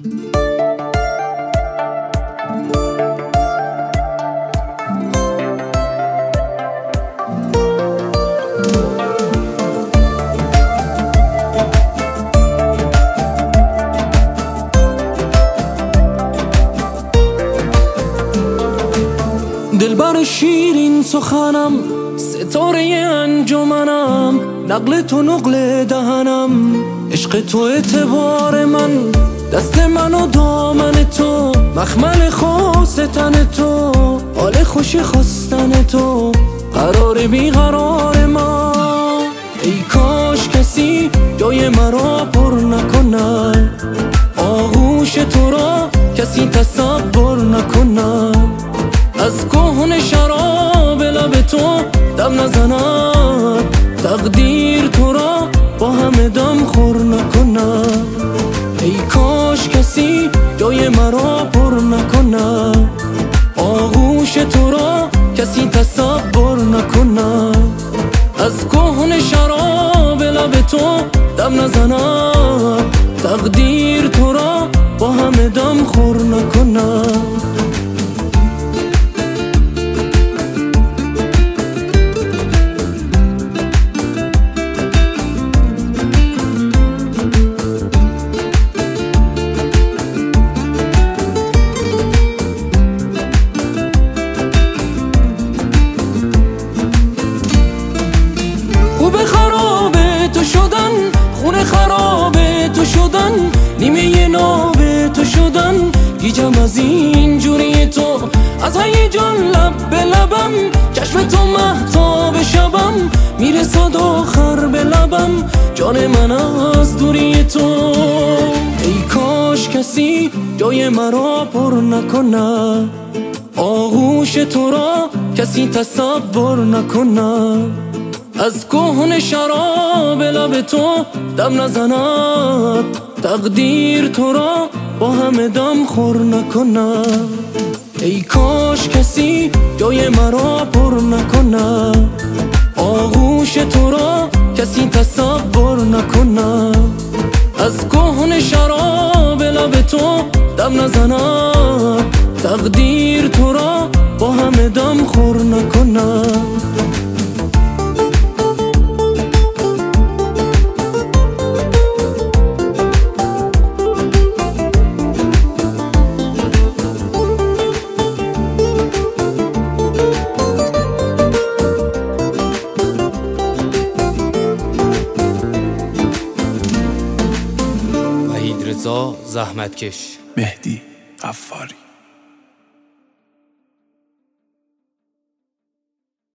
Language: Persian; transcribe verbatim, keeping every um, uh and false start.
دلبر شیرین سخنم، ستاره انجمنم، نقل تو نقل دهنم، عشق تو اعتبار من، دست من و دامن تو، مخمل خاص تن تو، حال خوش خواستن تو، قرار بیقرار من. ای کاش کسی جای مرا پر نکنه، آغوش تو را کسی تصور نکنه، از کهن شراب لب تو دم نزند، تقدیر تو را با همه دم خور نکنه. ای کاش کسی جای مرا پر نکنه، آغوش تو را کسی تصور نکنه، از کهن شراب لب تو دم نزند، تقدیر تو را با همه دم خور نکنه. خوب خراب تو شدن، خون خراب تو شدن، نیمه ناب تو شدن، گیجم از این جوری تو، از هیجان لب به لبم، چشم تو مهتاب شبم، میرسد آخر به لبم، جان من از دوری تو. ای کاش کسی جای مرا پر نکنه، آغوش تو را کسی تصور نکنه، از کهن شراب لب تو دم نزند، تقدیر تو را با همه دم خور نکنه. ای کاش کسی جای مرا پر نکنه، آغوش تو را کسی تصور نکنه، از کهن شراب لب تو دم نزند، تقدیر تو را با همه دم خور نکنه. رضا زحمتکش، مهدی غفاری.